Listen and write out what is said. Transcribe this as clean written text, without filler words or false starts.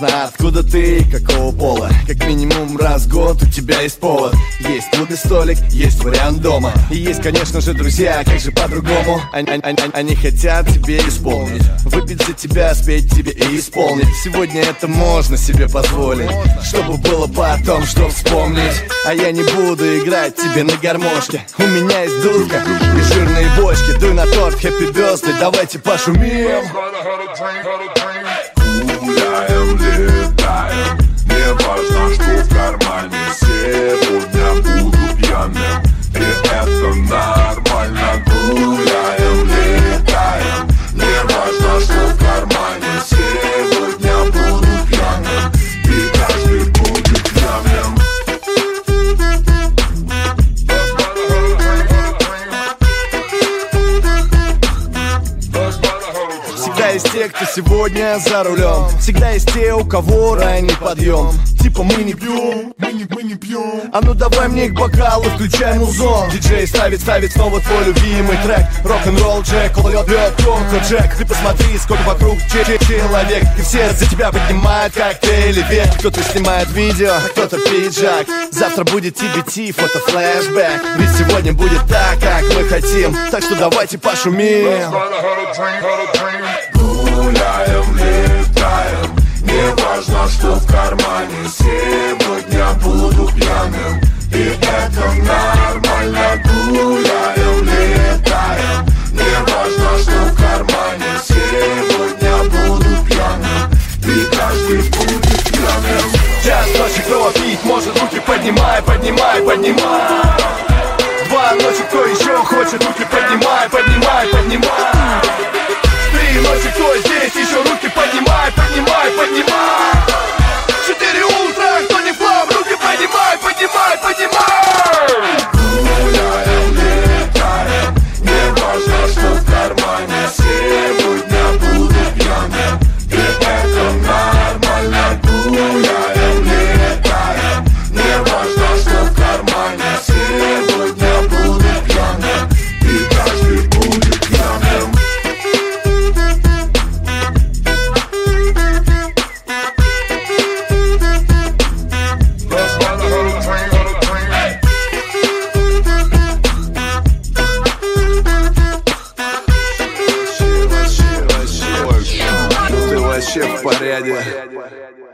неважно откуда ты и какого пола. Как минимум раз в год у тебя есть повод. Есть клубный столик, есть вариант дома. И есть, конечно же, друзья, как же по-другому. Они хотят тебе исполнить, выпить за тебя, спеть тебе и исполнить. Сегодня это можно себе позволить, чтобы было потом, что вспомнить. А я не буду играть тебе на гармошке. У меня есть дудка и жирные бочки. Дуй на торт, happy birthday, давайте пошумим. Гуляем, летаем, не важно, что в кармане. Сегодня буду пьяным, и это нормально. Гуляем, летаем, не важно, что в кармане. Сегодня буду пьяным, и каждый будет пьяным. Всегда есть те, кто сегодня за рулем. Всегда есть те, у кого ранний подъем. Типа мы не пьем, мы не пьем. А ну давай мне к бокалу, включай музон. Диджей ставит снова твой любимый трек. Рок-н-ролл Джек, льет конку Джек. Ты посмотри, сколько вокруг человек. И все за тебя поднимают коктейли век. Кто-то снимает видео, а кто-то пиджак. Завтра будет TBT, фото-флешбэк. Ведь сегодня будет так, как мы хотим. Так что давайте пошумим. Гуляем, летаем, не важно, что в кармане. Сегодня буду пьяным, и это нормально. Гуляем, летаем, не важно, что в кармане. Сегодня буду пьяным, и каждый будет пьяным. Час ночи, кто пить может, руки поднимай. 2 ночи, кто еще хочет, руки поднимай. 3 ночи, кто здесь, еще руки поднимай. 4 утра, кто не в хлам, руки поднимай. Гуляем, летаем, не важно, что в кармане. Сегодня буду пьяным, и это нормально. Гуляем, летаем, не важно, что в кармане. Сегодня буду пьяным, и каждый будет пьяным. Ты вообще в порядке.